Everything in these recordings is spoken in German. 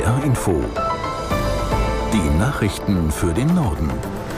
H-Info. Die Nachrichten für den Norden.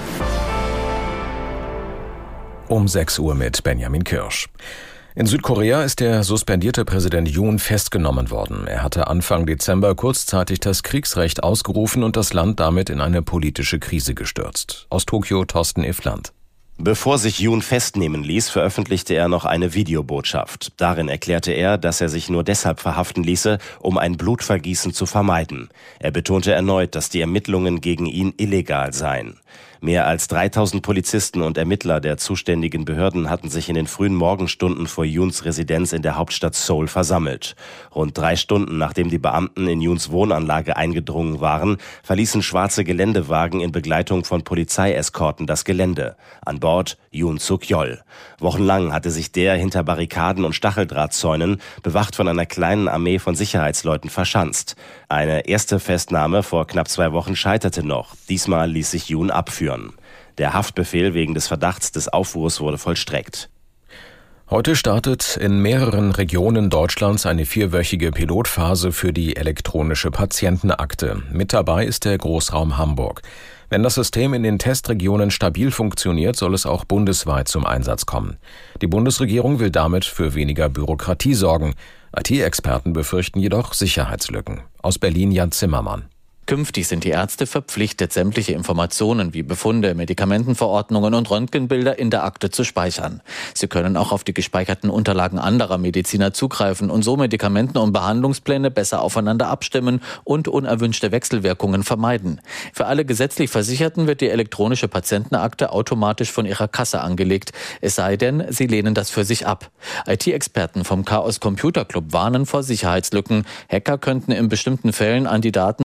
Um 6 Uhr mit Benjamin Kirsch. In Südkorea ist der suspendierte Präsident Yoon festgenommen worden. Er hatte Anfang Dezember kurzzeitig das Kriegsrecht ausgerufen und das Land damit in eine politische Krise gestürzt. Aus Tokio Thorsten Iffland. Bevor sich Yoon festnehmen ließ, veröffentlichte er noch eine Videobotschaft. Darin erklärte er, dass er sich nur deshalb verhaften ließe, um ein Blutvergießen zu vermeiden. Er betonte erneut, dass die Ermittlungen gegen ihn illegal seien. Mehr als 3000 Polizisten und Ermittler der zuständigen Behörden hatten sich in den frühen Morgenstunden vor Yoons Residenz in der Hauptstadt Seoul versammelt. Rund 3 Stunden nachdem die Beamten in Yoons Wohnanlage eingedrungen waren, verließen schwarze Geländewagen in Begleitung von Polizeieskorten das Gelände. An Bord Yoon Suk-yeol. Wochenlang hatte sich der hinter Barrikaden und Stacheldrahtzäunen, bewacht von einer kleinen Armee von Sicherheitsleuten, verschanzt. Eine erste Festnahme vor knapp 2 Wochen scheiterte noch. Diesmal ließ sich Yoon abführen. Der Haftbefehl wegen des Verdachts des Aufruhrs wurde vollstreckt. Heute startet in mehreren Regionen Deutschlands eine 4-wöchige Pilotphase für die elektronische Patientenakte. Mit dabei ist der Großraum Hamburg. Wenn das System in den Testregionen stabil funktioniert, soll es auch bundesweit zum Einsatz kommen. Die Bundesregierung will damit für weniger Bürokratie sorgen. IT-Experten befürchten jedoch Sicherheitslücken. Aus Berlin Jan Zimmermann. Künftig sind die Ärzte verpflichtet, sämtliche Informationen wie Befunde, Medikamentenverordnungen und Röntgenbilder in der Akte zu speichern. Sie können auch auf die gespeicherten Unterlagen anderer Mediziner zugreifen und so Medikamenten- und Behandlungspläne besser aufeinander abstimmen und unerwünschte Wechselwirkungen vermeiden. Für alle gesetzlich Versicherten wird die elektronische Patientenakte automatisch von ihrer Kasse angelegt, es sei denn, sie lehnen das für sich ab. IT-Experten vom Chaos Computer Club warnen vor Sicherheitslücken. Hacker könnten in bestimmten Fällen an die Daten